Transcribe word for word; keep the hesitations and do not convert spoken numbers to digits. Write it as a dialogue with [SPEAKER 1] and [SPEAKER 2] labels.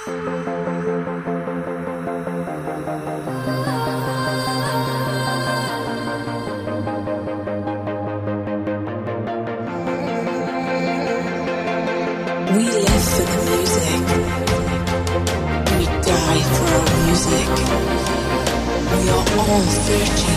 [SPEAKER 1] We live for the music. We die for our music. We are all virtues.